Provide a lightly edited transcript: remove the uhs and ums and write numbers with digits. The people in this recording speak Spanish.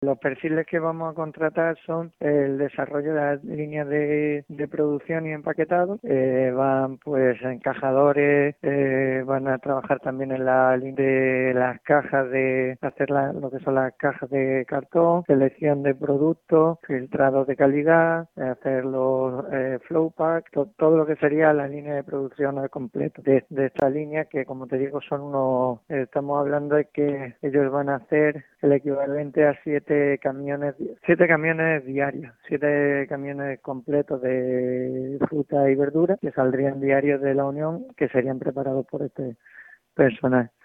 Los perfiles que vamos a contratar son el desarrollo de las líneas de producción y empaquetado, van pues encajadores, van a trabajar también en la línea de las cajas de hacer lo que son las cajas de cartón, selección de productos, filtrado de calidad, hacer los flow pack, todo lo que sería la línea de producción al completo de esta línea que, como te digo, estamos hablando de que ellos van a hacer el equivalente a 7 camiones diarios, 7 camiones completos de fruta y verdura que saldrían diarios de la Unión, que serían preparados por este personal.